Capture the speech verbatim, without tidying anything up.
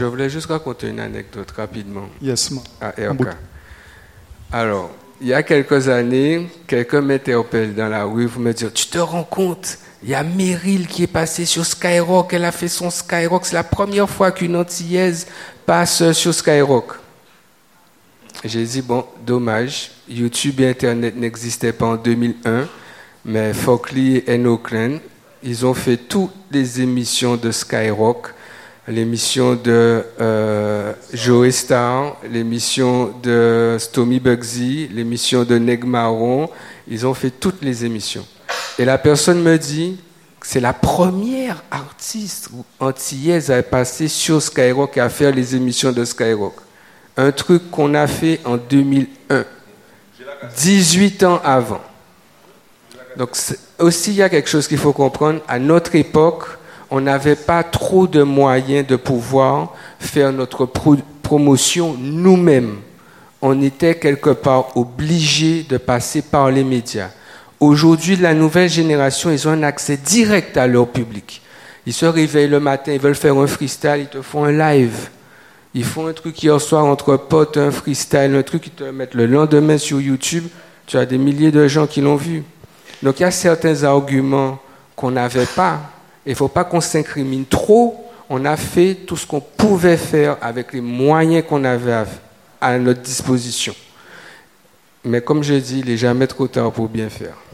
Je voulais juste raconter une anecdote rapidement. Yes, ma. À R K. Alors, il y a quelques années, quelqu'un m'interpelle dans la rue, vous me dites, tu te rends compte, il y a Meryl qui est passée sur Skyrock, elle a fait son Skyrock, c'est la première fois qu'une Antillaise passe sur Skyrock. J'ai dit, bon, dommage, YouTube et Internet n'existaient pas en deux mille un, mais Folkley et Oakland, ils ont fait toutes les émissions de Skyrock, l'émission de euh, Joey Star, l'émission de Stomy Bugsy, l'émission de Neg Marron, ils ont fait toutes les émissions. Et la personne me dit que c'est la première artiste antillaise à passer sur Skyrock et à faire les émissions de Skyrock. Un truc qu'on a fait en deux mille un, dix-huit ans avant. Donc aussi, il y a quelque chose qu'il faut comprendre. À notre époque, on n'avait pas trop de moyens de pouvoir faire notre pro- promotion nous-mêmes. On était quelque part obligés de passer par les médias. Aujourd'hui, la nouvelle génération, ils ont un accès direct à leur public. Ils se réveillent le matin, ils veulent faire un freestyle, ils te font un live. Ils font un truc hier soir entre potes, un freestyle, un truc qu'ils te mettent le lendemain sur YouTube. Tu as des milliers de gens qui l'ont vu. Donc il y a certains arguments qu'on n'avait pas. Il ne faut pas qu'on s'incrimine trop. On a fait tout ce qu'on pouvait faire avec les moyens qu'on avait à, à notre disposition. Mais comme je dis, il n'est jamais trop tard pour bien faire.